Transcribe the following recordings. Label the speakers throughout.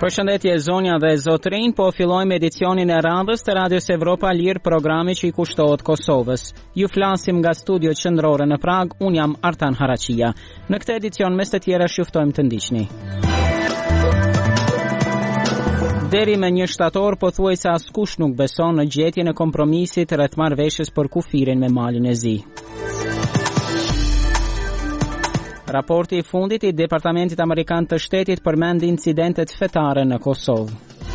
Speaker 1: Përshëndetje zonja dhe zotrinj, po fillojmë edicionin e radhës të Radios Evropa Lirë, programi që i kushtohet Kosovës. Ju flasim nga studio qendrore në Prag, unë jam Artan Haraqia. Në këtë edicion mes të tjera shuftojmë të ndiqni. Deri me 1 shtator pothuajse askush nuk beson në gjetjen e kompromisit rreth marrëveshjes për kufirin me Malin e Zi. Raporti i fundit i Departamentit Amerikan të Shtetit përmend incidentet fetare në Kosovë.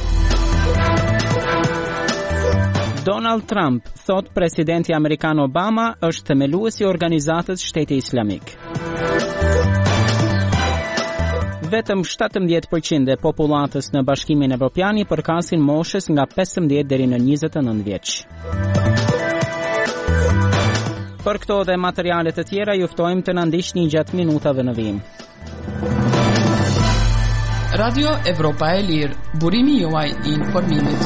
Speaker 1: Donald Trump thot presidenti amerikan Obama është themeluesi i organizatës Shteti Islamik. Vetëm 17% e popullatës në Bashkimin Evropian i përkasin moshës nga 15 deri në 29 vjeç. Për këto dhe materialet të tjera ju ftojmë të na ndiqni gjatë minutave në vijim.
Speaker 2: Radio Evropa e Lirë, burimi juaj i informimit.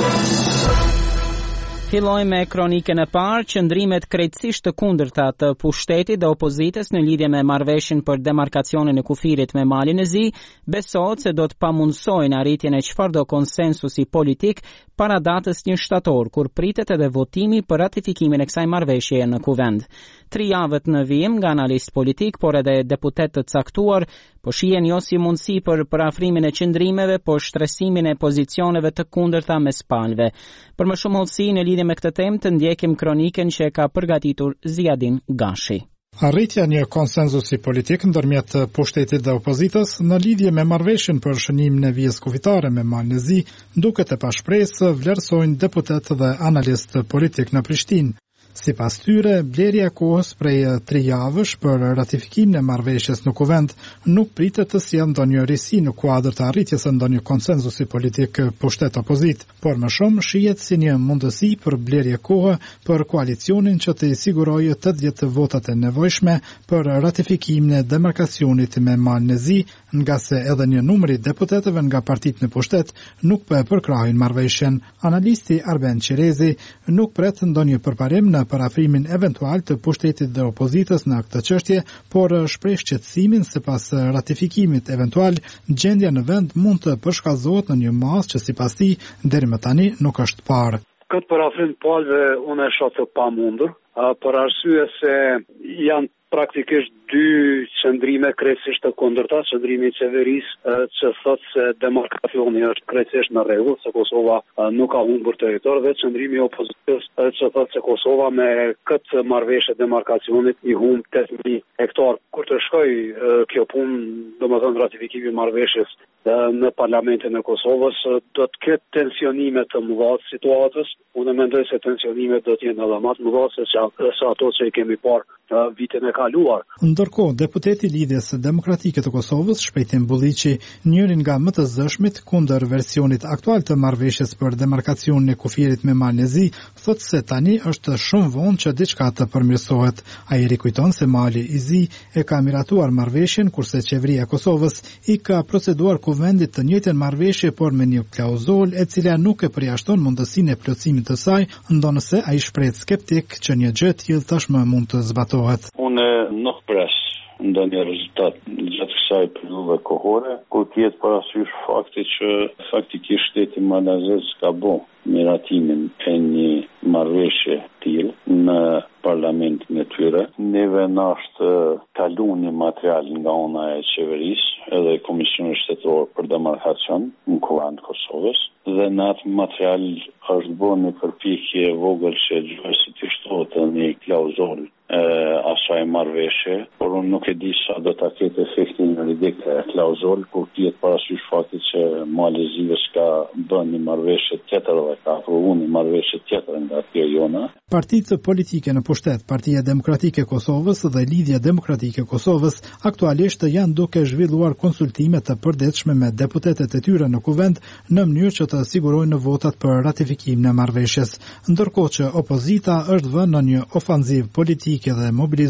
Speaker 1: Fillojmë me kronikën e parë. Qëndrimet krejtësisht të kundërta të pushtetit dhe opozitës në lidhje me marrëveshjen për demarkacionin e kufirit me Malin e Zi besohet se do të pamundsojnë arritjen e çfarëdo konsensusi politik para datës 1 shtator, kur pritet edhe votimi për ratifikimin e kësaj marrëveshjeje në Kuvend. 3 javët në vijim nga analist politik, por edhe deputet të caktuar, po shihen jo si mundësi për parafrimin e qëndrimeve, por shtresimin e pozicioneve të kundërta mes palëve. Për më shumë hollësi në lidhje me këtë temë të ndjekim kronikën që e ka përgatitur Ziadin Gashi.
Speaker 3: Arritja një konsensusi politik ndërmjet pushtetit dhe opozitës në lidhje me marrëveshjen për shënimin e vijës kufitare me Malin e Zi duket e pashpresë, vlerësojnë deputet dhe analist politik në Prishtinë. Sipas tyre, blerja kohës prej 3 javësh për ratifikimin e marrëveshjes në Kuvend nuk pritet të sjellë ndonjë risi në kuadër të arritjes së ndonjë konsensusi politik pushtet opozit, por më shumë shihet si një mundësi për blerje kohë për koalicionin që të sigurojë 80 votat e nevojshme për ratifikimin e demarkacionit me Malin e Zi, nga se edhe një numër i deputetëve nga partitë në pushtet nuk po e përkrahin marrëveshjen. Analisti Arben Qerezi nuk pret ndonjë përparim në parafrimin eventual të pushtetit dhe opozitës në këtë çështje, por shpreh shqetësimin se pas ratifikimit eventual, gjendja në vend mund të përshkallëzohet në një masë që sipas tij deri më tani nuk është parë.
Speaker 4: Këtë parafrim palëve unë e shoh të pamundur, për arsye se janë praktikisht 2 qëndrime krejtësisht të kundërta, qëndrimi i qeverisë që thotë se demarkacioni është krejtësisht në rregull, se Kosova nuk ka humbur territor, dhe qëndrimi i opozitës që thotë se Kosova me këtë marrëveshje demarkacionit i humb 8.000 hektar. Kur të shkojë kjo punë, domethënë ratifikimi i marrëveshjes në parlamentin e Kosovës, do të ketë tensionime të mëdha të situatës. Unë mendoj se tensionimet do të jenë edhe më të mëdha se ato që i kemi parë vitin e kaluar.
Speaker 3: Ndërkohë, deputeti i Lidhjes Demokratike të Kosovës, Shpejtim Bulliqi, njërin nga më të zëshmit kundër versionit aktual të marrëveshjes për demarkacionin e kufirit me Malin e Zi, thotë se tani është shumë vonë që diçka të përmirësohet. Ai rikujton se Mali i Zi e ka miratuar marrëveshjen, kurse qeveria e Kosovës i ka proceduar Kuvendit të njëjtën marrëveshje, por me një klauzulë e cila nuk e përjashton mundësinë e plotësimit të saj, ndonëse ai shpreh skeptik që një gjë e tillë tashmë mund të zbatohet.
Speaker 5: Unë nuk pres ndonjë rezultat gjatë kësaj periudhe kohore, kur t'jetë parasysh fakti që faktikisht shteti malazez ka bo miratimin e një marrëveshje tillë në parlamentin e tyre. Neve na është kalu një material nga ona e qeverisë edhe Komisionit Shtetëror për demarkacion në Kuvend Kosovës, dhe në atë material është bërë një përpjekje e vogël që gjësit të shtohet një klauzulë asaj marrëveshje, por unë nuk e di sa do ta ketë efektin juridik e klauzulë, kur tjetë parasysh faktit që Mali i Zi ka bën një marrëveshje tjetër dhe ka aprovuar një marrëveshje tjetër nga kjo jona.
Speaker 3: Partitë politike në pushtet, Partia Demokratike e Kosovës dhe Lidhja Demokratike e Kosovës, aktualisht janë duke zhvilluar konsultime të përditshme me deputetët e tyre në Kuvend në mënyrë që të sigurojnë votat për ratifikimin e marrëveshjes, ndërkohë që opozita është vënë në një ofanzivë politike dhe mobilizuar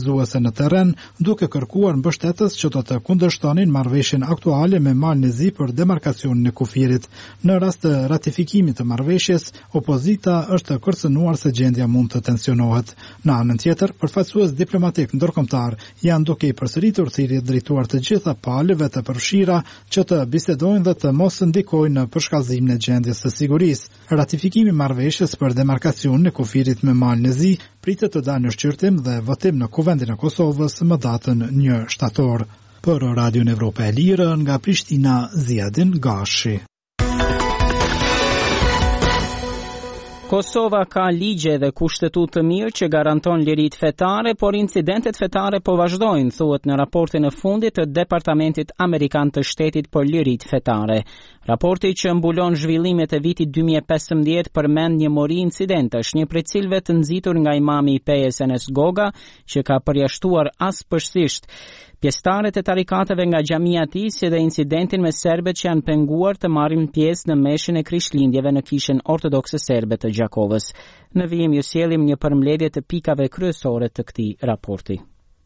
Speaker 3: supervizuese në terren, duke kërkuar mbështetës që do të kundërshtonin marrëveshjen aktuale me Malin e Zi për demarkacionin e kufirit. Në rast të ratifikimit të marrëveshjes, opozita është kërcënuar se gjendja mund të tensionohet. Në anën tjetër, përfaqësues diplomatik ndërkombëtar janë duke i përsëritur thirrje drejtuar të gjitha palëve të përfshira që të bisedojnë dhe të mos ndikojnë në përshkallëzimin e gjendjes së sigurisë. Ratifikimi i marrëveshjes për demarkacionin e kufirit me Malin e Zi pritet të dalë në shqyrtim dhe votim në Kuvendin e Kosovës më datën 1 shtator. Për Radion Evropa e Lirë nga Prishtina, Ziadin Gashi.
Speaker 1: Kosova ka ligje dhe kushtetut të mirë që garanton lirit fetare, por incidentet fetare po vazhdojnë, thuhet në raportin e fundit të Departamentit Amerikan të Shtetit për lirit fetare. Raporti që mbulon zhvillimet e vitit 2015 përmend një mori incidentësh, një prej cilëve të nxitur nga imami i pejes Enes Goga, që ka përjashtuar asprësisht pjesëtarët e tarikateve nga xhamia e tij, si dhe incidentin me serbët që janë penguar të marrin pjesë në meshin e krishtlindjeve në kishën ortodokse serbe të Gjakovës. Në vijim ju sjellim një përmbledhje të pikave kryesore të këtij raporti.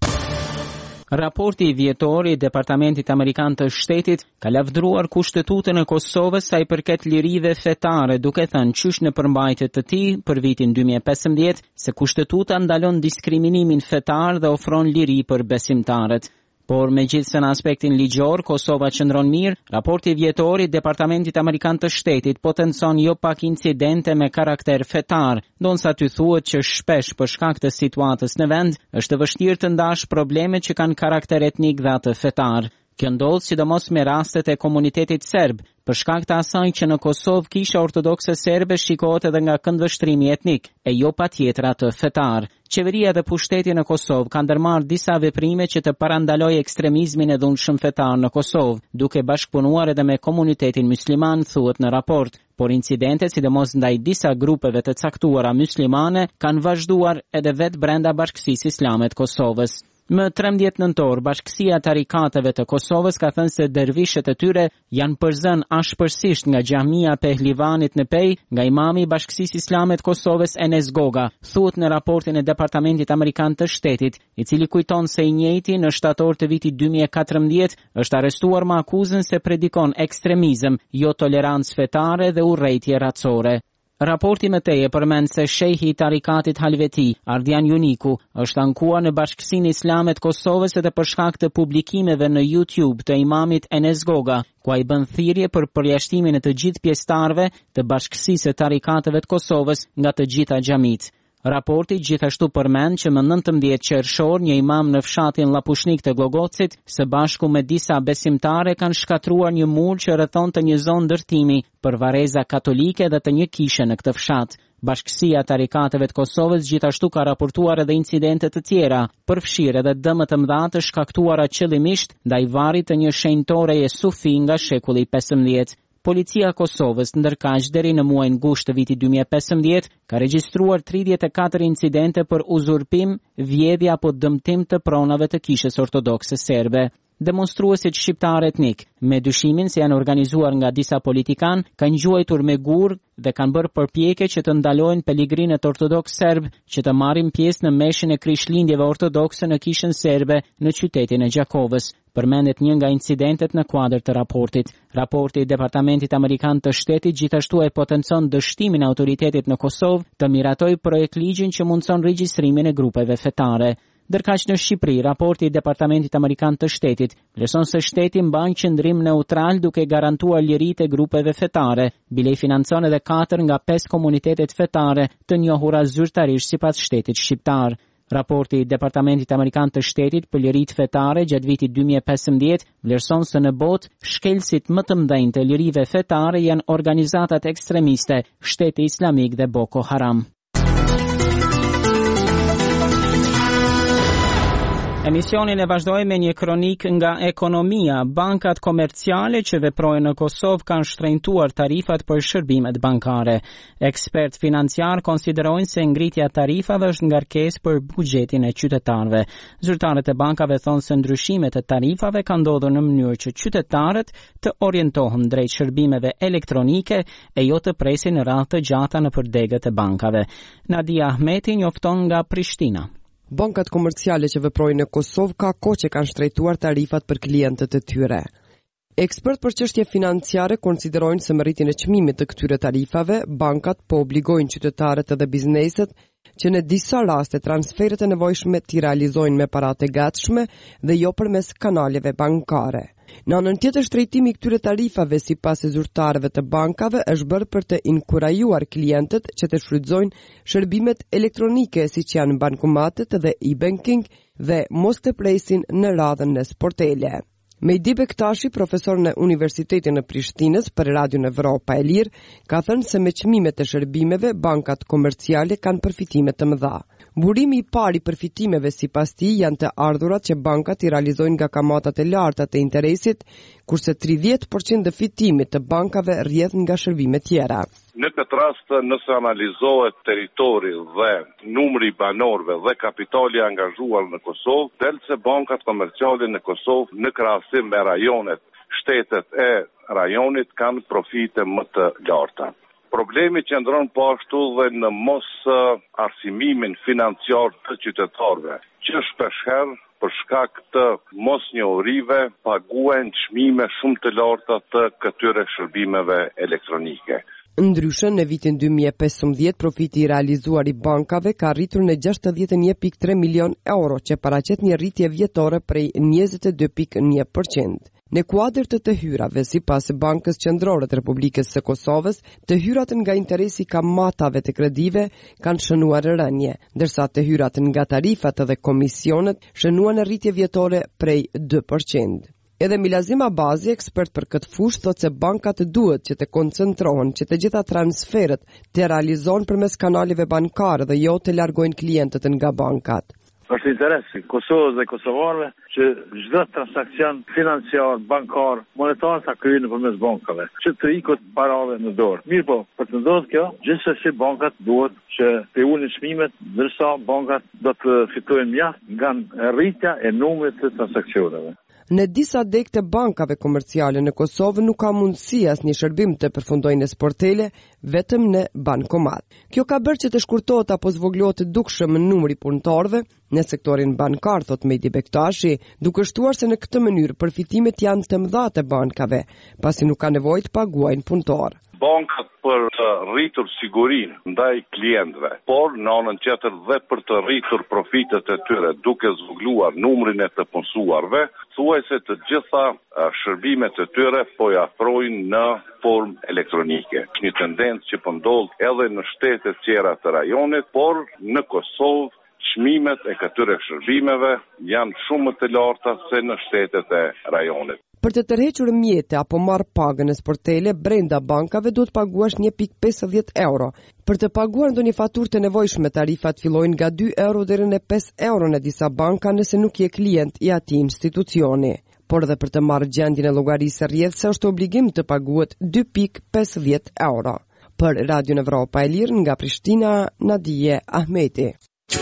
Speaker 1: Raporti vjetor i Departamentit Amerikan të Shtetit ka lavdruar kushtetutën e Kosovës sa i përket lirive fetare, duke thënë qysh në përmbajtje të tij për vitin 2015 se kushtetuta ndalon diskriminimin fetar dhe ofron liri për besimtarët. Por megjithse në aspektin ligjor Kosova qëndron mirë, raporti vjetor i Departamentit Amerikan të Shtetit potencon jo pak incidente me karakter fetar, ndonsa ty thuhet që shpesh për shkak të situatës në vend është vështirë të ndash probleme që kanë karakter etnik dhe atë fetar. Kjo ndodh sidomos me rastet e komunitetit serb, për shkak të asaj që në Kosovë kisha ortodokse serbe shikohet edhe nga këndvështrimi etnik, e jo patjetër atë fetar. Qeveria dhe pushteti në Kosovë kanë ndërmarrë disa veprime që të parandalojë ekstremizmin e dhunshëm fetar në Kosovë, duke bashkëpunuar edhe me komunitetin musliman, thuhet në raport. Por incidentet, sidomos ndaj disa grupeve të caktuara muslimane, kanë vazhduar edhe vetë brenda Bashkësisë Islame të Kosovës. Më 13 nëntor, Bashkësia e Tarikateve të Kosovës ka thënë se dervishët e tyre janë përzënë ashpërsisht nga xhamia e Pehlivanit në Pej, nga imami i Bashkësisë Islame të Kosovës Enes Goga, thuhet në raportin e Departamentit Amerikan të Shtetit, i cili kujton se i njëjti në shtator të vitit 2014 është arrestuar me akuzën se predikon ekstremizëm, jo tolerancë fetare dhe urrejtje racore. Raporti më teje përmend se shejhi i tarikatit Halveti, Ardian Juniku, është ankuar në Bashkësinë Islame të Kosovës edhe për shkak të publikimeve në YouTube të imamit Enes Goga, ku ai bën thirrje për përjashtimin e të gjithë pjesëtarëve të Bashkësisë së Tarikateve të Kosovës nga të gjitha xhamit. Raporti gjithashtu përmend që më 19 qershor një imam në fshatin Lapushnik të Glogocit, së bashku me disa besimtare kanë shkatruar një mur që rrethonte një zonë ndërtimi për varreza katolike dhe të një kishe në këtë fshat. Bashkësia e Tarikateve të Kosovës gjithashtu ka raportuar edhe incidente të tjera, përfshirë edhe dëme të mëdha të shkaktuara qëllimisht ndaj varrit të një shenjtoreje sufi nga shekulli 15. Policia e Kosovës ndërkaq deri në muajin gusht të vitit 2015 ka regjistruar 34 incidente për uzurpim, vjedhje apo dëmtim të pronave të kishës ortodokse serbe. Demonstruesit shqiptar etnik, me dyshimin se janë organizuar nga disa politikan, kanë gjuajtur me gur dhe kanë bërë përpjekje që të ndalojnë peligrinët ortodoks serb që të marrin pjesë në meshin e krishtlindjeve ortodokse në kishën serbe në qytetin e Gjakovës. Përmendet një nga incidentet në kuadër të raportit. Raporti i Departamentit Amerikan të Shtetit gjithashtu e potencon dështimin e autoritetit në Kosovë të miratojë projekt ligjin që mundson regjistrimin e grupeve fetare. Ndërkaq në Shqipëri, raporti i Departamentit Amerikan të Shtetit vlerëson se shteti mban qëndrim neutral duke garantuar liritë e grupeve fetare. Bile i financon edhe 4 nga 5 komunitetet fetare të njohura zyrtarisht sipas shtetit shqiptar. Raporti i Departamentit Amerikan të Shtetit për liritë fetare gjatë vitit 2015 vlerëson se në botë shkelësit më të mëdhenj të lirive fetare janë organizatat ekstremiste, Shteti Islamik dhe Boko Haram. Emisionin e vazhdoj me një kronik nga ekonomia. Bankat komerciale që veprojnë në Kosovë kanë shtrenjtuar tarifat për shërbimet bankare. Ekspert financiar konsiderojnë se ngritja tarifave është ngarkesë për buxhetin e qytetarëve. Zyrtarët e bankave thonë se ndryshimet e tarifave kanë ndodhur në mënyrë që qytetarët të orientohen drejt shërbimeve elektronike e jo të presin radhë të gjata në përdegët e bankave. Nadia Ahmeti njofton nga Prishtina.
Speaker 6: Bankat komerciale që veprojnë në Kosovë ka kohë që kanë shtrejtuar tarifat për klientët e tyre. Ekspert për çështje financiare konsiderojnë se me rritjen e çmimit të këtyre tarifave, bankat po obligojnë qytetarët edhe bizneset që në disa raste transferet e nevojshme t'i realizojnë me paratë e gatshme dhe jo përmes kanaleve bankare. Në anën tjetër, shtrejtimi i këtyre tarifave sipas e zyrtarëve të bankave është bërë për të inkurajuar klientët që të shfrytëzojnë shërbimet elektronike siç janë bankomatet dhe e-banking dhe mos të presin në radhën në sportele. Mejdi Bektashi, profesor në Universitetin e Prishtinës për Radion Evropa e Lirë, ka thënë se me çmimet e shërbimeve, bankat komerciale kanë përfitime të mëdha. Burimi i parë i përfitimeve sipas tij janë të ardhurat që bankat i realizojnë nga kamatat e larta të interesit, kurse 30% e fitimit të bankave rrjedh nga shërbime tjera.
Speaker 7: Në këtë rast, nëse analizohet territori dhe numri i banorëve dhe kapitali angazhuar në Kosovë, del se bankat komerciale në Kosovë në krahasim me rajonet, shtetet e rajonit kanë profite më të larta. Problemi qëndron po ashtu dhe në mos arsimimin financiar të qytetarëve, që shpeshherë për shkak të mosnjohurive paguajnë çmime shumë të larta të këtyre shërbimeve elektronike.
Speaker 6: Ndryshe, në vitin 2015, profiti i realizuar i bankave ka rritur në 61.3 milion euro, që paraqet një rritje vjetore prej 22.1%. Në kuadër të hyrave, sipas Bankës Qendrore të Republikës së Kosovës, të hyrat nga interesi kamatave të kredive kanë shënuar rënje, ndërsa të hyrat nga tarifat dhe komisionet shënuan rritje vjetore prej 2%. Edhe Milazim Abazi, ekspert për këtë fushë, thotë se bankat duhet që të koncentrohen që të gjitha transferet të realizohen përmes kanaleve bankare dhe jo të largojnë klientët nga bankat.
Speaker 8: Është interes i Kosovës dhe kosovarëve që çdo transakcion financiar, bankar, monetar ta kryejnë nëpërmes bankave, që të ikut parave në dorë. Mirë po, për të ndodhur kjo, gjithsesi bankat duhet që të ulin çmimet, ndërsa bankat do të fitojnë mjaft nga rritja e numrit të transaksioneve.
Speaker 6: Në disa degë të bankave komerciale në Kosovë nuk ka mundësi asnjë shërbim të përfundojë në sportele, vetëm në bankomat. Kjo ka bërë që të shkurtohet apo zvoglohet dukshëm numri punëtorëve në sektorin bankar, thot Mejdi Bektashi, duke shtuar se në këtë mënyrë përfitimet janë të mëdha të bankave, pasi nuk ka nevojë të paguajnë punëtor.
Speaker 7: Bankat për të rritur sigurinë ndaj klientëve, por në anën tjetër dhe për të rritur profitet e tyre duke zvogluar numrin e të punësuarve, thuajse të gjitha shërbimet e tyre po i afrojnë në formë elektronike. Është një tendencë që po ndodh edhe në shtetet tjera të rajonit, por në Kosovë çmimet e këtyre shërbimeve janë shumë më të larta se në shtetet e rajonit.
Speaker 6: Për të tërhequr mjete apo marrë pagën në sportele, brenda bankave duhet paguash 1.50 euro. Për të paguar ndonjë faturë të nevojshme, tarifat fillojnë nga 2 euro deri në 5 euro në disa banka nëse nuk je klient i atij institucioni. Por edhe për të marrë gjendjen e llogarisë rrjedhse është obligim të paguhet 2.50 euro. Për Radio Evropa e Lirë nga Prishtina, Nadije Ahmeti.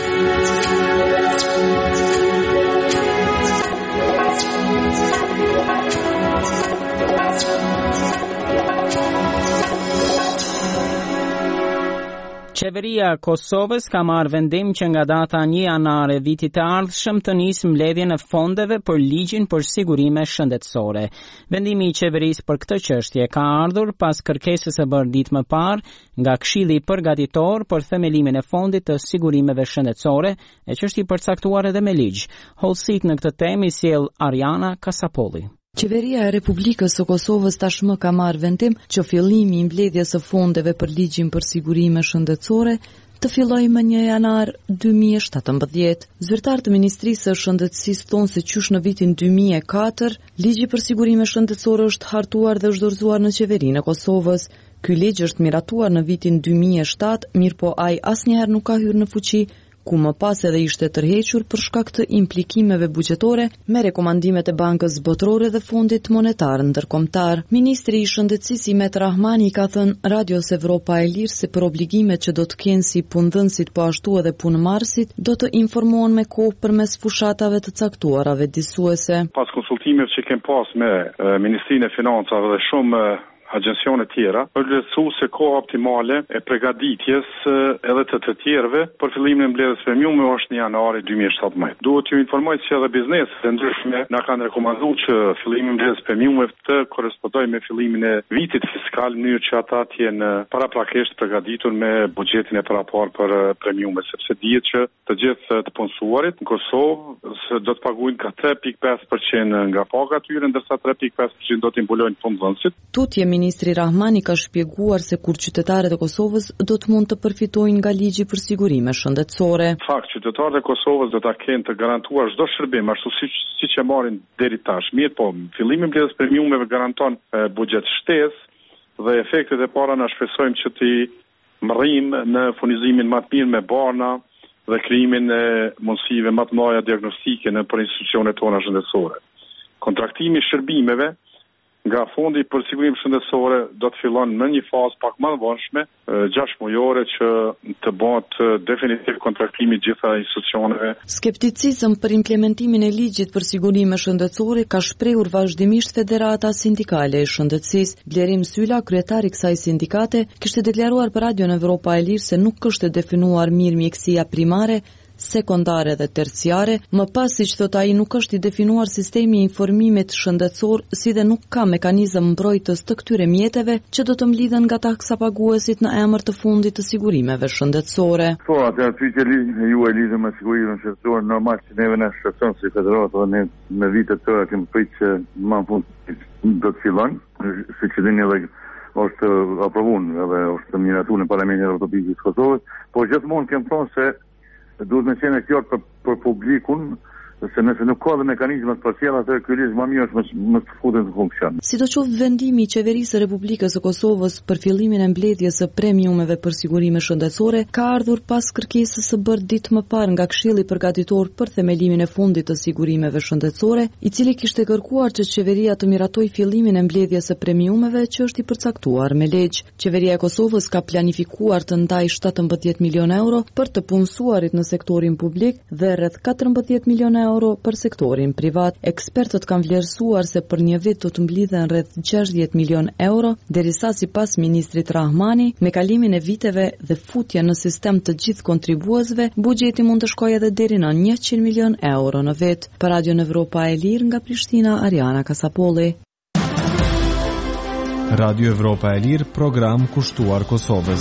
Speaker 1: Qeveria e Kosovës ka marrë vendim që nga data 1 janar e vitit të ardhshëm të nisë mbledhjen e fondeve për ligjin për sigurime shëndetësore. Vendimi i qeverisë për këtë çështje ka ardhur pas kërkesës së bërë ditë më parë nga Këshilli Përgatitor për themelimin e fondit të sigurimeve shëndetësore, e çështje përcaktuar edhe me ligj. Hollësit në këtë temë i sjell Ariana Kasapolli.
Speaker 9: Qeveria e Republikës së Kosovës tashmë ka marrë vendim që fillimi i mbledhjes së fondeve për ligjin për sigurime shëndetësore të fillojë më 1 janar 2017. Zyrtar të Ministrisë së Shëndetësisë thonë se qysh në vitin 2004, ligji për sigurime shëndetësore është hartuar dhe është dorëzuar në qeverinë e Kosovës. Ky ligj është miratuar në vitin 2007, mirëpo ai asnjëherë nuk ka hyrë në fuqi, ku më pas edhe ishte tërhequr për shkak të implikimeve buxhetore me rekomandimet e Bankës Botërore dhe Fondit Monetar Ndërkombëtar. Ministri i Shëndetësisë Imet Rahmani ka thënë Radios Evropa e Lirë se për obligimet që do të kenë si punëdhënësit po ashtu edhe punëmarrësit do të informohen me kohë përmes fushatave të caktuarave disuese.
Speaker 10: Pas konsultimeve që kem pas me Ministrinë e Financave dhe shumë agjencione tjera për lehtësu se koha optimale e përgatitjes edhe të tjerëve për fillimin e mbledhjes premiume është në janari 2017. Duhet t'ju informoj se edhe bizneset e ndryshme na kanë rekomanduar që fillimi i mbledhjes premiumeve të korrespondojë me fillimin e vitit fiskal në mënyrë që ata të jenë paraprakisht përgatitur me buxhetin e parapar për premiume, sepse dihet që të gjithë të punësuarit në Kosovë do të paguajnë ka 3.5% nga paga e tyre, ndërsa 3.5% do t'i mbulojnë fundvendësit.
Speaker 9: Tutje ministri Rahmani ka shpjeguar se kur qytetarët e Kosovës do të mund të përfitojnë nga ligji për sigurime shëndetësore.
Speaker 10: Fakt, qytetarët e Kosovës do ta kenë të garantuar çdo shërbim ashtu siç e marrin deri tash. Mirë po, fillimi i mbledhjes premiumeve garanton buxhet shtesë dhe efektet e para na shpresojmë që t'i mërrim në furnizimin më të mirë me barna dhe krijimin e mundësive më të mëdha diagnostike në për institucionet tona shëndetësore. Kontraktimi i shërbimeve nga fondi për sigurim shëndetësore do të fillon në një fazë pak më të vonshme, 6 mujore që të bëhet definitiv kontraktimi i gjitha institucioneve.
Speaker 9: Skepticizëm për implementimin e ligjit për sigurime shëndetësore ka shprehur vazhdimisht Federata Sindikale e Shëndetësisë. Blerim Sylla, kryetari i kësaj sindikate, kishte deklaruar për Radion Evropa e Lirë se nuk është definuar mirë mjekësia primare, sekondare dhe terciare, më pas siç thot ai nuk është i definuar sistemi i informimit shëndetësor, si dhe nuk ka mekanizëm mbrojtës të këtyre mjeteve që do të mlidhen nga taksa paguesit në emër të fundit të sigurimeve shëndetësore.
Speaker 8: Po, atë pyetje ju e lidhur me sigurimin shëndetësor, normal që neve na shqetëson si federatë dhe ne me vite të tëra kemi pritë që më në fund do të fillon, siç e dini edhe është aprovuar edhe është miratuar në Parlamentin Evropian të Kosovës, por gjithmonë kem thonë se duhet me qenë qartë për publikun, se nëse nuk ka dhe mekanizmat për sjellje atë ky ligj më mirë është më të futet në funksion.
Speaker 9: Sidoqoftë vendimi i Qeverisë së Republikës së Kosovës për fillimin e mbledhjes së premiumeve për sigurime shëndetësore ka ardhur pas kërkesës së bërë ditë më parë nga Këshilli Përgatitor për themelimin e fundit të sigurimeve shëndetësore, i cili kishte kërkuar që qeveria të miratojë fillimin e mbledhjes së premiumeve që është i përcaktuar me ligj. Qeveria e Kosovës ka planifikuar të ndajë 17 milion euro për të punësuarit në sektorin publik dhe rreth 14 milion euro për sektorin privat. Ekspertët kanë vlerësuar se për një vit do të mblidhen rreth 60 milion euro, derisa sipas ministrit Rahmani, me kalimin e viteve dhe futjen në sistem të gjithë kontribuesve, buxheti mund të shkojë edhe deri në 100 milion euro në vit. Për Radion Evropa e Lirë nga Prishtina, Ariana Kasapolli.
Speaker 11: Radio Evropa e Lirë, program kushtuar Kosovës.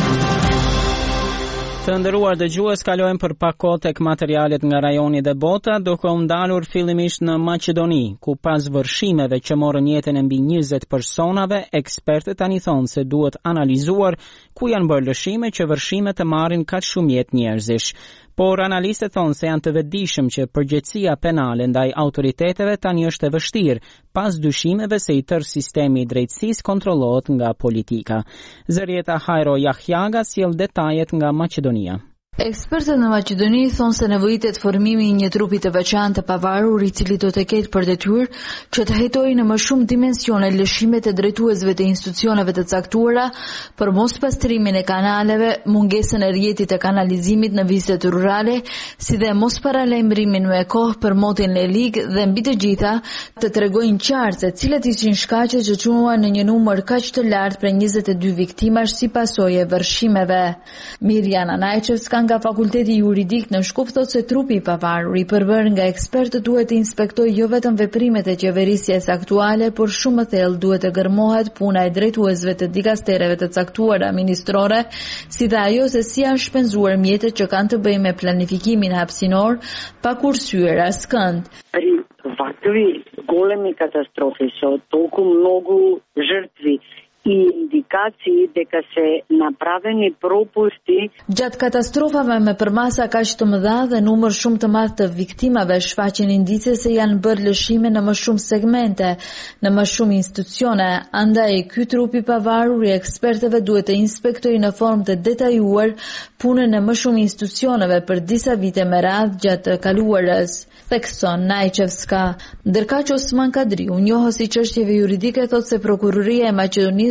Speaker 1: Të nderuar dëgjues, kalojmë për pak kohë tek materialet nga rajoni dhe bota, duke u ndalur fillimisht në Maqedoni, ku pas vërshimeve që morën jetën e mbi 20 personave, ekspertët tani thonë se duhet analizuar ku janë bërë lëshime që vërshimet të marrin kaq shumë jetë njerëzish. Por analistët thonë se janë të vetëdijshëm që përgjegjësia penale ndaj autoriteteve tani është e vështirë, pas dyshimeve se i tërë sistemi i drejtësisë kontrollohet nga politika. Zërieta Hajro Jahjaga sjell detajet nga Maqedonia.
Speaker 12: Ekspertët në Maqedoni thonë se nevojitet formimi i një trupi të veçantë të pavarur i cili do të ketë për detyrë që të hetojë në më shumë dimensione lëshimet e drejtuesve të institucioneve të caktuara për mos pastrimin e kanaleve, mungesën e rrjetit të kanalizimit në vizet rurale, si dhe mos paralajmërimin me kohë për motin e ligë dhe mbi të gjitha të tregojnë qartë se cilat ishin shkaqet që çuan në një numër kaq të lartë për 22 viktimash si pasojë e vërshimeve. Mirjana Najçevska nga Fakulteti Juridik në Shkup thotë se trupi i pavarur i përbërë nga ekspertët duhet të inspektojë jo vetëm veprimet e qeverisjes aktuale, por shumë më thellë duhet të gërmohet puna e drejtuesve të dikastereve të caktuara ministrore, si dhe ajo se si janë shpenzuar mjetet që kanë të bëjnë me planifikimin hapësinor pa kursyer askënd.
Speaker 13: При вакви големи катастрофи со толку многу жртви и индикации дека се направени пропусти.
Speaker 12: Gjatë katastrofave me përmasa kaq të mëdha dhe numër shumë të madh të viktimave shfaqen indice se janë bërë lëshime në më shumë segmente, në më shumë institucione, andaj ky trup i pavarur i ekspertëve duhet të inspektojë në formë të detajuar punën e më shumë institucioneve për disa vite me radhë gjatë të kaluarës. Thekson Najçevska. Ndërkaq Osman Kadriu, njohës i çështjeve juridike, thotë se prokuroria e Maqedonisë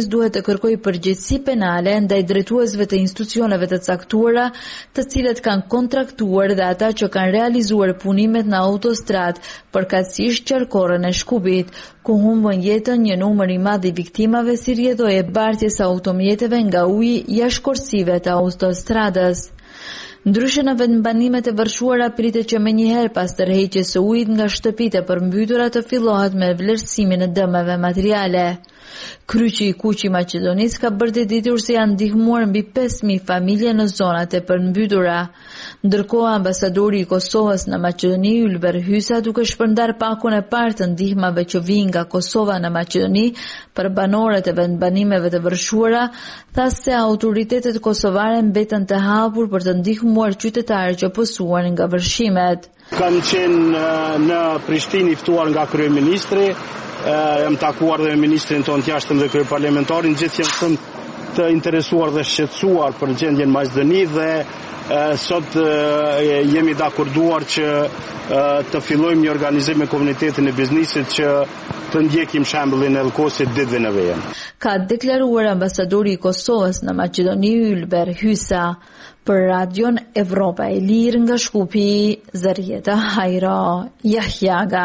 Speaker 12: kërkesë duhet të kërkojë përgjegjësi penale ndaj drejtuesve të institucioneve të caktuara, të cilët kanë kontraktuar dhe ata që kanë realizuar punimet në autostradë, përkatësisht qarkorën e Shkupit, ku humbën jetën një numër i madh i viktimave si rrjedhoi e bartjes së automjeteve nga uji jashtëkorsive të autostradës. Ndryshe në vendbanimet e vërshuara pritet që menjëherë pas tërheqjes së ujit nga shtëpitë e përmbytura të fillohet me vlerësimin e dëmeve materiale. Kryqi i Kuq i Maqedonisë ka bërë të ditur se janë ndihmuar mbi 5.000 familje në zonat e përmbytura. Ndërkohë, ambasadori i Kosovës në Maqedoni, Ylber Hysa, duke shpërndar pakun e parë të ndihmave që vijnë nga Kosova në Maqedoni për banorët e vendbanimeve të vërshuara, tha se autoritetet kosovare mbeten të hapur për të ndihmuar qytetarët që pësuan nga vërshimet.
Speaker 14: Kam qenë në Prishtinë i ftuar nga kryeministri, jam takuar dhe me ministrin tonë të jashtëm dhe kryeparlamentarin, gjithë janë shumë të interesuar dhe shqetësuar për gjendjen Maqedoni dhe sot jemi dakorduar që të fillojmë një organizim me komunitetin e biznesit që të ndjekim shembullin e Elkosit ditëve në vijim.
Speaker 12: Ka deklaruar ambasadori i Kosovës në Maqedoni Ylber Hysa. Për Radion Evropa e Lirë nga Shkupi, Zarieta Hajra Jahjaga.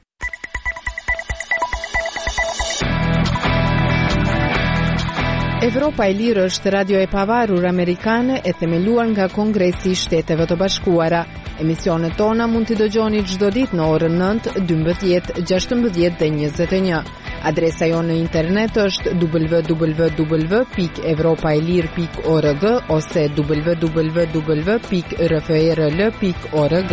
Speaker 15: Evropa e Lirë është radio e pavarur amerikane e themeluar nga Kongresi i Shteteve të Bashkuara. Emisionet tona mund t'i dëgjoni çdo ditë në orën 9, 12, 16 dhe 21. Adresa jonë në internet është www.evropaelir.org ose www.rfrl.org.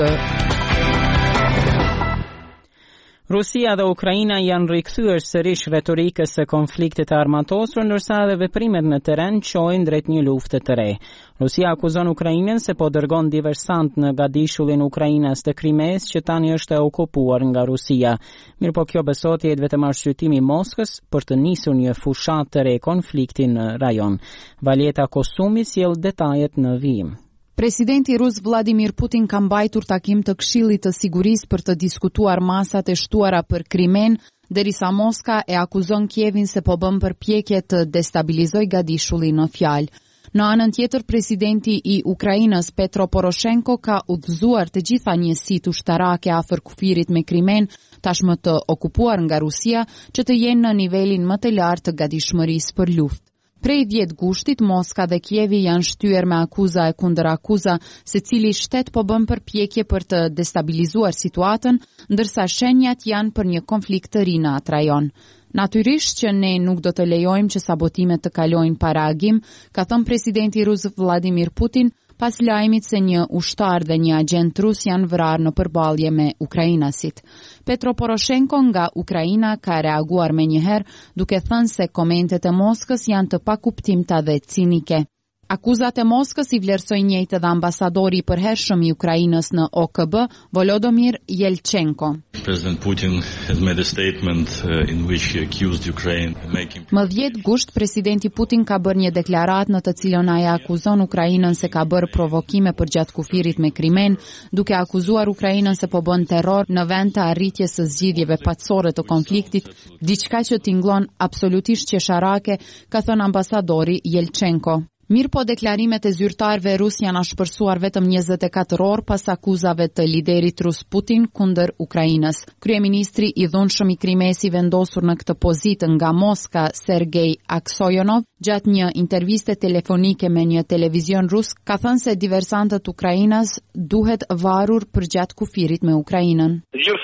Speaker 1: Rusia dhe Ukraina janë rikthyer sërish retorikës së konfliktit të armatosur, ndërsa edhe veprimet në terren çojnë drejt një lufte të re. Rusia akuzon Ukrainën se po dërgon diversant në gadishullin e Ukrainës të Krimes, që tani është e okupuar nga Rusia. Mirëpo kjo besohet jetë vetëm arshyetimi i Moskës për të nisur një fushat të re konflikti në rajon. Valjeta Kosumi sjell detajet në vijim.
Speaker 16: Presidenti rus Vladimir Putin ka mbajtur takim të Këshillit të Sigurisë për të diskutuar masat e shtuara për Krimen, derisa Moska e akuzon Kievin se po bën përpjekje të destabilizojë gadishullin në fjalë. Në anën tjetër, presidenti i Ukrainës Petro Poroshenko ka udhëzuar të gjitha njësitë ushtarake afër kufirit me Krimen, tashmë të okupuar nga Rusia, që të jenë në nivelin më të lartë të gatishmërisë për luftë. Prej 10 gushtit, Moska dhe Kievi janë shtyer me akuza e kundër akuza, se cili shtet po bën përpjekje për të destabilizuar situatën, ndërsa shenjat janë për një konflikt të ri në atë rajon. Natyrisht që ne nuk do të lejojmë që sabotimet të kalojnë para agim, ka thënë presidenti rus Vladimir Putin, pas lajmit se një ushtar dhe një agent rus janë vrarë në përballje me ukrainasit. Petro Poroshenko nga Ukraina ka reaguar menjëherë, duke thënë se komentet e Moskës janë të pakuptimta dhe cinike. Akuzat e Moskës i vlerësoi njëjtë edhe ambasadori i përhershëm i Ukrainës në OKB, Volodymyr Yelchenko.
Speaker 17: President Putin has made a statement in which he accused Ukraine of making.
Speaker 16: Më 10 gusht, presidenti Putin ka bërë një deklaratë në të cilën ai akuzon Ukrainën se ka bërë provokime përgjatë kufirit me Krimen, duke akuzuar Ukrainën se po bën terror në vend të arritjes së zgjidhjeve paqësore të konfliktit, diçka që tingëllon absolutisht qesharake, ka thënë ambasadori Yelchenko. Mirë po deklarimet e zyrtarëve rus janë shpërsuar vetëm 24 orë pas akuzave të liderit rus Putin kundër Ukrainës. Kryeministri i dhunshëm i Krimesi vendosur në këtë pozitë nga Moska, Sergej Aksojonov, gjatë një interviste telefonike me një televizion rus, ka thënë se diversantët Ukrainas duhet varur përgjatë kufirit me Ukrainën.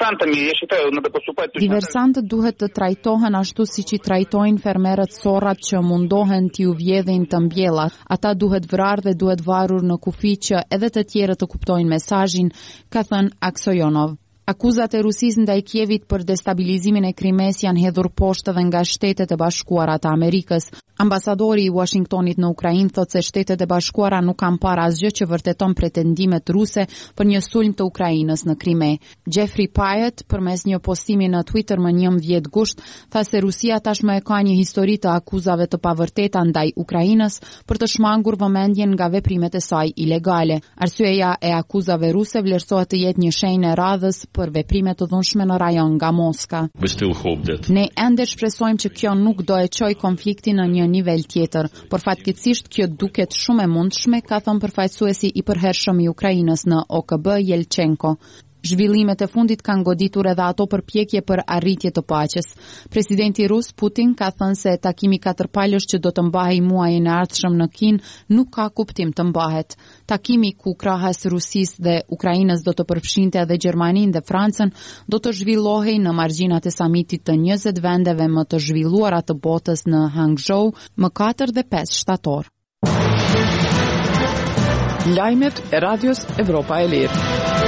Speaker 16: Diversantët duhet të trajtohen ashtu siç i trajtojnë fermerët sorrat që mundohen t'ju vjedhin të mbjellat. Ata duhet vrarë dhe duhet varur në kufi që edhe të tjerët të kuptojnë mesazhin, ka thënë Aksojonov. Akuzat e Rusisë ndaj Kievit për destabilizimin e Krimes janë hedhur poshtë edhe nga Shtetet e Bashkuara të Amerikës. Ambasadori i Washingtonit në Ukrainë thotë se Shtetet e Bashkuara nuk kanë parë asgjë që vërteton pretendimet ruse për një sulm të Ukrainës në Krime. Jeffrey Pyatt, përmes një postimi në Twitter më 11 gusht, tha se Rusia tashmë e ka një histori të akuzave të pavërteta ndaj Ukrainës për të shmangur vëmendjen nga veprimet e saj ilegale. Arsyeja e akuzave ruse vlerësohet të jetë një shenjë e radhës për veprime të dhunshme në rajon nga Moska. Ne ende shpresojmë që kjo nuk do e çojë konfliktin në një nivel tjetër, por fatkeqësisht kjo duket shumë e mundshme, ka thënë përfaqësuesi i përhershëm i Ukrainës në OKB Yelchenko. Zhvillimet e fundit kanë goditur edhe ato përpjekje për arritje të paqes. Presidenti rus Putin ka thënë se takimi katërpalësh që do të mbahej muajin e ardhshëm në Kinë nuk ka kuptim të mbahet. Takimi ku krahas Rusisë dhe Ukrainës do të përfshinte edhe Gjermaninë dhe Francën do të zhvillohej në margjinat e samitit të 20 vendeve më të zhvilluara të botës në Hangzhou më 4 dhe 5 shtator.
Speaker 2: Lajmet e Radios Evropa e Lirë.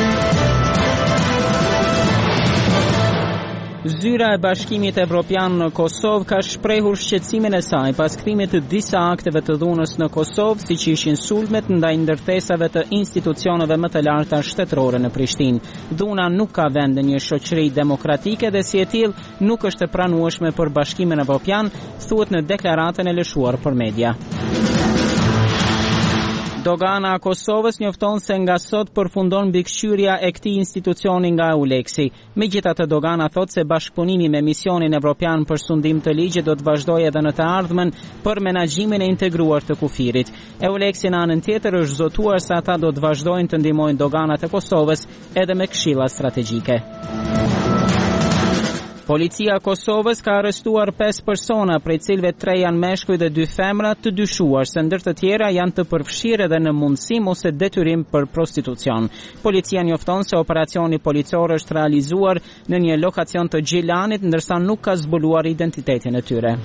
Speaker 1: Zyra e Bashkimit Evropian në Kosovë ka shprehur shqetësimin e saj pas kthimit të disa akteve të dhunës në Kosovë, siç ishin sulmet ndaj ndërtesave të institucioneve më të larta shtetërore në Prishtinë. Dhuna nuk ka vend në një shoqëri demokratike dhe si e tillë nuk është e pranueshme për Bashkimin Evropian, thuhet në deklaratën e lëshuar për media. Dogana e Kosovës njofton se nga sot përfundon mbikëqyrja e këtij institucioni nga EULEX-i. Megjithatë, dogana thot se bashkëpunimi me misionin evropian për sundim të ligjit do të vazhdojë edhe në të ardhmen për menaxhimin e integruar të kufirit. EULEX-i në anën tjetër është zotuar se ata do të vazhdojnë të ndihmojnë doganat e Kosovës edhe me këshilla strategjike. Policia e Kosovës ka arrestuar 5 persona, prej cilëve 3 janë meshkuj dhe 2 femra të dyshuar, se ndër të tjera janë të përfshirë edhe në mundësim ose detyrim për prostitucion. Policia njofton se operacioni policor është realizuar në një lokacion të Gjilanit, ndërsa nuk ka zbuluar identitetin e tyre.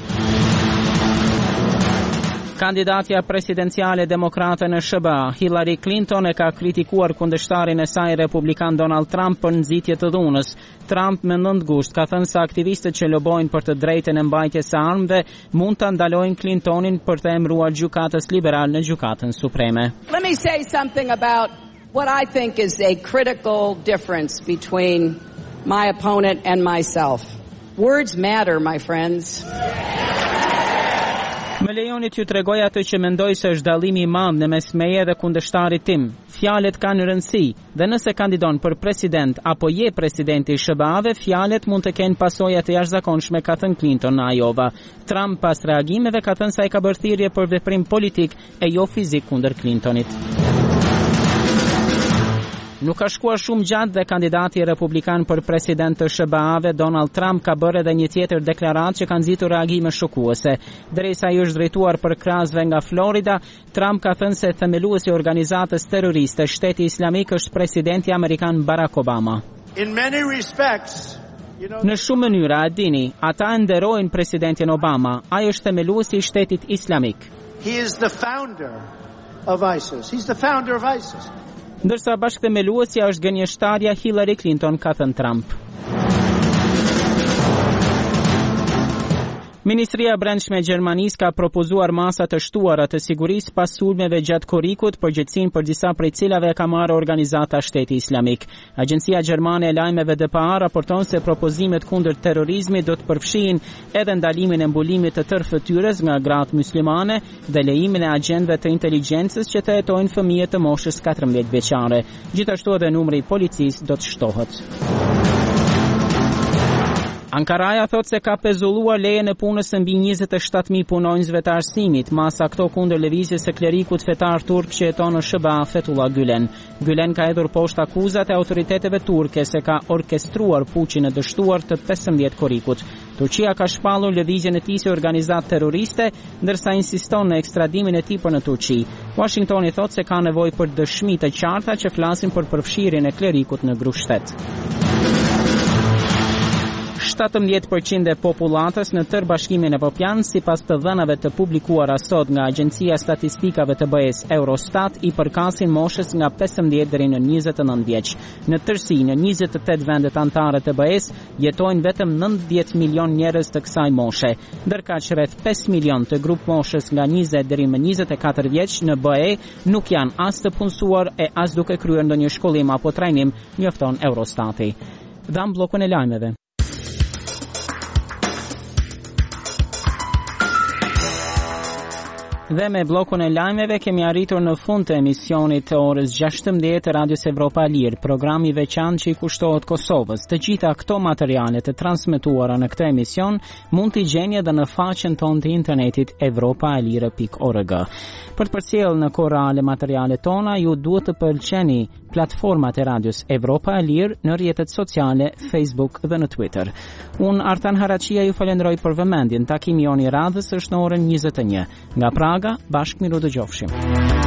Speaker 1: Kandidatja presidenciale demokrate në SBA, Hillary Clinton, e ka kritikuar kundërshtarin e saj republikan Donald Trump për nxitje të dhunës. Trump me 9 gusht ka thënë se aktivistët që lobojnë për të drejtën e mbajtjes së armëve mund ta ndalojnë Clintonin për të emëruar gjykatës liberal në gjykatën supreme.
Speaker 18: Let me say something about what I think is a critical difference between my opponent and myself. Words matter, my friends.
Speaker 1: Më lejoni t'ju tregoj atë që mendoj se është dallimi i madh në mes meje dhe kundërshtarit tim. Fjalët kanë rëndësi dhe nëse kandidon për president apo je presidenti i SBA-ve, fjalët mund të kenë pasoja të jashtëzakonshme, ka thënë Clinton në Iowa. Trump pas reagimeve ka thënë se ai ka bërë thirrje për veprim politik e jo fizik kundër Clintonit. Nuk ka shkuar shumë gjatë dhe kandidati republikan për president të SBA-ve Donald Trump ka bërë edhe një tjetër deklaratë që ka nxitur reagime shokuese. Derisa ai është drejtuar për krahasve nga Florida, Trump ka thënë se themeluesi i organizatës terroriste Shteti Islamik është presidenti amerikan Barack Obama. Në shumë mënyra, e dini, ata nderojnë presidentin Obama. Ai është themeluesi i Shtetit Islamik.
Speaker 19: He is the founder of ISIS. He's the founder of ISIS.
Speaker 1: Ndërsa bashkëthemeluesja është gënjeshtarja Hillary Clinton, ka thënë Trump. Ministria e Brendshme e Gjermanisë ka propozuar masa të shtuara të sigurisë pas sulmeve gjatë korrikut, përgjegjësinë për disa prej cilave e ka marrë organizata Shteti Islamik. Agjencia Gjermane e Lajmeve DPA raporton se propozimet kundër terrorizmit do të përfshihin edhe ndalimin e mbulimit të tërë fytyrës nga gratë muslimane dhe lejimin e agjentëve të inteligjencës që të hetojnë fëmijë të moshës 14 vjeçare. Gjithashtu edhe numri i policisë do të shtohet. Ankaraja thot se ka pezulluar lejen e punës së mbi 27.000 punonjësve të arsimit, masa këto kundër lëvizjes së klerikut fetar turk që jeton në SBA, Fethullah Gülen. Gülen ka hedhur poshtë akuzat e autoriteteve turke se ka orkestruar puçin e dështuar të 15 korrikut. Turqia ka shpallur lëvizjen e tij si organizatë terroriste, ndërsa insiston në ekstradimin e tij në Turqi. Washingtoni thot se ka nevojë për dëshmi të qarta që flasin për përfshirjen e klerikut në grushtet. 17% e popullatës në tërë Bashkimin Evropian, sipas të dhënave të publikuara sot nga Agjencia e Statistikave të BE-s Eurostat, i përkasin moshës nga 15 deri në 29 vjeç. Në tërësi, në 28 vendet anëtare të BE-s jetojnë vetëm 90 milion njerëz të kësaj moshe, ndërkaq rreth 5 milion të grup moshës nga 20 deri më 24 vjeç në BE nuk janë as të punësuar e as duke kryer ndonjë shkollim apo trajnim, njofton Eurostati. Dham bllokun e lajmeve. Dhe me blokun e lajmeve kemi arritur në fund të emisionit të orës 16 të Radios Evropa e Lirë, programi veçantë që i kushtohet Kosovës. Të gjitha këto materiale të transmetuara në këtë emision mund t'i gjeni edhe në faqen tonë të internetit evropaelire.org. Për të përcjellë në kohë reale materialet tona, ju duhet të pëlqeni platformat e Radios Evropa e Lirë në rrjetet sociale, Facebook dhe në Twitter. Unë Artan Haraqia ju falenderoj për vëmendjen. Takimi jon i radhës është në orën 21. Nga Praga, bashkë miru dëgjofshim.